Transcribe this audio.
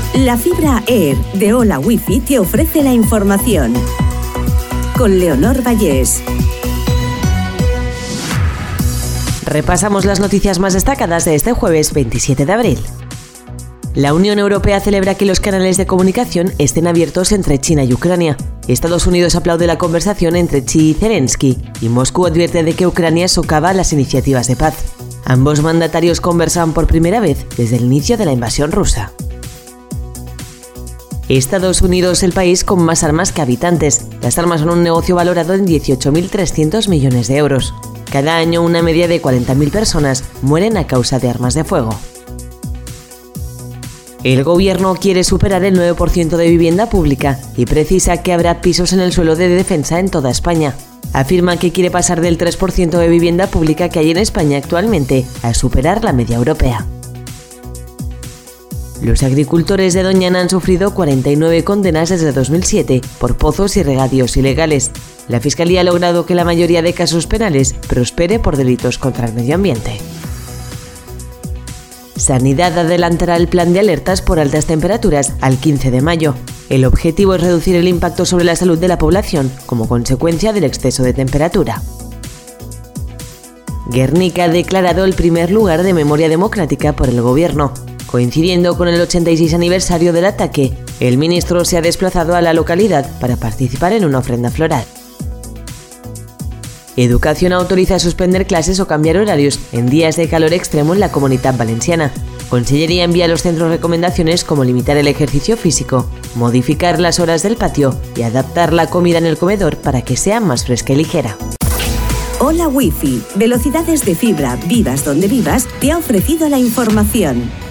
La fibra Air de Hola Wifi te ofrece la información. Con Leonor Vallés. Repasamos las noticias más destacadas de este jueves 27 de abril. La Unión Europea celebra que los canales de comunicación estén abiertos entre China y Ucrania. Estados Unidos aplaude la conversación entre Xi y Zelensky y Moscú advierte de que Ucrania socava las iniciativas de paz. Ambos mandatarios conversan por primera vez desde el inicio de la invasión rusa. Estados Unidos, el país con más armas que habitantes. Las armas son un negocio valorado en 18.300 millones de euros. Cada año una media de 40.000 personas mueren a causa de armas de fuego. El gobierno quiere superar el 9% de vivienda pública y precisa que habrá pisos en el suelo de defensa en toda España. Afirma que quiere pasar del 3% de vivienda pública que hay en España actualmente a superar la media europea. Los agricultores de Doñana han sufrido 49 condenas desde 2007 por pozos y regadíos ilegales. La Fiscalía ha logrado que la mayoría de casos penales prospere por delitos contra el medio ambiente. Sanidad adelantará el plan de alertas por altas temperaturas al 15 de mayo. El objetivo es reducir el impacto sobre la salud de la población como consecuencia del exceso de temperatura. Guernica ha declarado el primer lugar de memoria democrática por el gobierno. Coincidiendo con el 86 aniversario del ataque, el ministro se ha desplazado a la localidad para participar en una ofrenda floral. Educación autoriza suspender clases o cambiar horarios en días de calor extremo en la Comunitat Valenciana. Consellería envía a los centros recomendaciones como limitar el ejercicio físico, modificar las horas del patio y adaptar la comida en el comedor para que sea más fresca y ligera. Hola Wifi, velocidades de fibra, vivas donde vivas, te ha ofrecido la información.